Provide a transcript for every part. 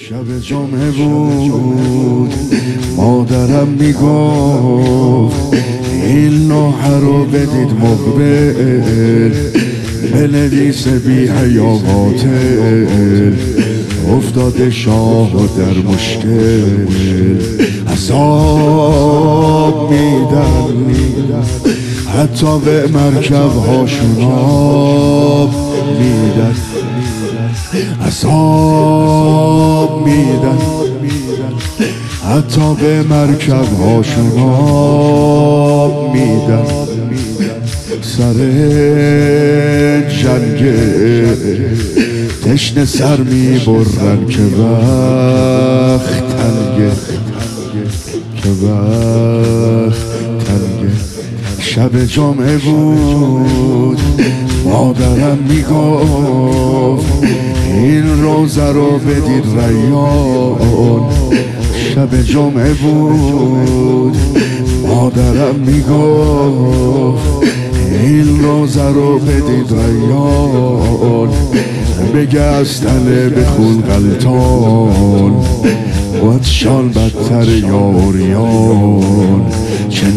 شب جمعه بود، مادرم میگفت این نوحه رو بدید مقبل، بنویس بی حیا قاتل، افتاده شاه در مشکل، عذاب میدن حتی به مرکب هاشون آب میدن، عذاب میدن حتی به مرکب هاشون آب میدن. سر جنگ تشنه سر میبرن که وقت تنگه، که وقت تنگه. شب جمعه بود، مادرم میگفت این روزه رو بدید ریان. شب جمعه بود، مادرم میگفت این روزه رو بدید ریان، بگستن بخون غلطان واتشان بدتر یاریان، چه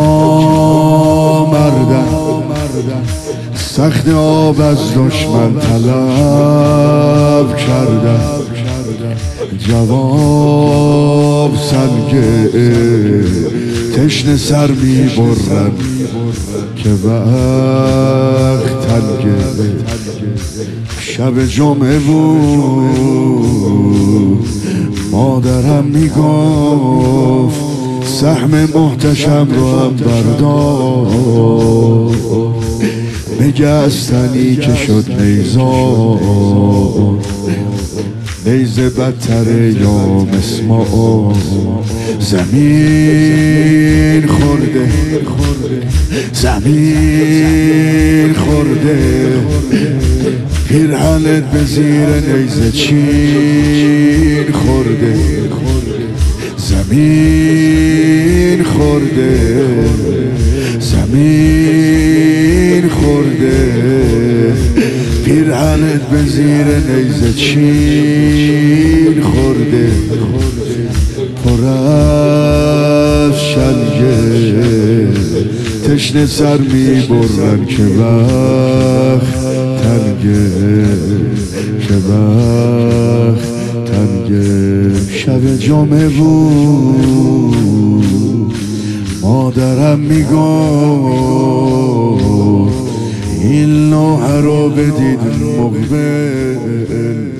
نامردن سخت آب از دشمن طلب کردن، جواب سنگه تشنه سر میبرن که وقت تنگه. شب جمعه بود، مادرم میگفت سهم محتشم رو هم بردار، بگستنی که شد نیزار، نیزه بدتره یا مسمار، زمین خورده زمین خورده، پیرهنت به زیر نیزه چین خورده، زمین خورده زمین خورده، پیرهنت به زیر نیزه چین خورده، پر از شلگه تشنه سر میبرن که وقت تنگه، که وقت تنگه. شب جمعه بود، مادرم میگفت این نوحه رو بدید مقبل،